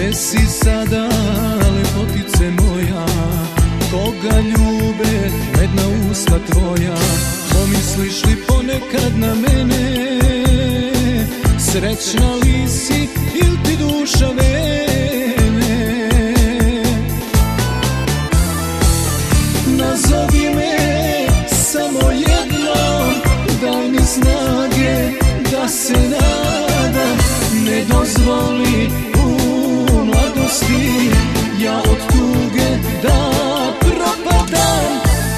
si sada lepotice moja, koga ljube medna usta tvoja? Pomisliš li ponekad na mene, srećna li si ili ti duša vene? Nazovi me samo jednom, daj mi snage da se nadam, ne dozvoli u mladosti ja od tuge da propadam.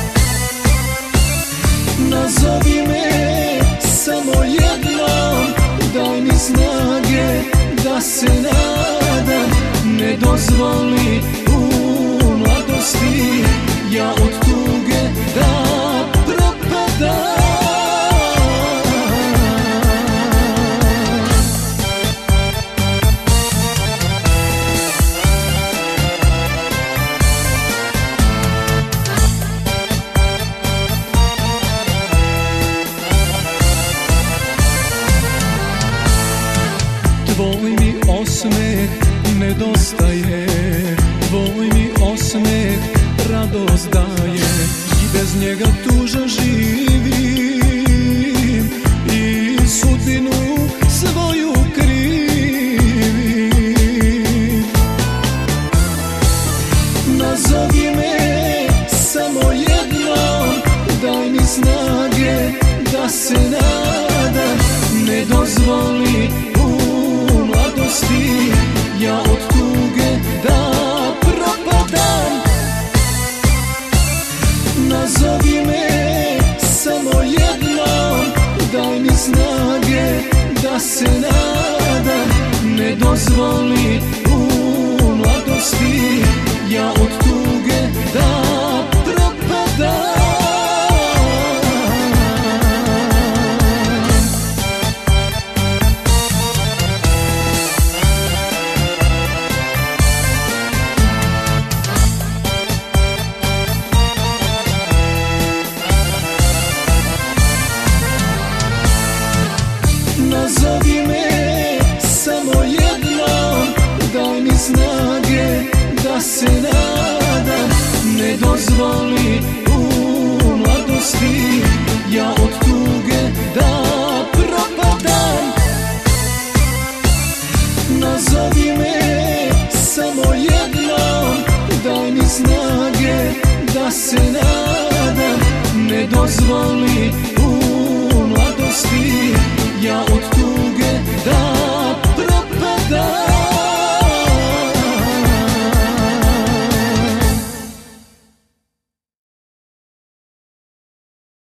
Nazovi me samo jednom, daj mi snage da se nadam, ne dozvoli u mladosti ja od tuge da propadam. Tvoj mi osmeh nedostaje, tvoj mi osmeh radost daje, i bez njega tužan živim i sudbinu svoju krivim. Nazovi me samo jednom, daj mi snage da se nadam, ne dozvoli ja od tuge da propadam. Nazovi me samo jednom, daj mi snage da se nadam, ne dozvoli u mladosti ja od tuge da propadam. Nazovi me samo jednom, daj mi snage da se nadam, ne dozvoli u mladosti ja od tuge da propadam. Nazovi me samo jednom, daj mi snage da se nadam, ne dozvoli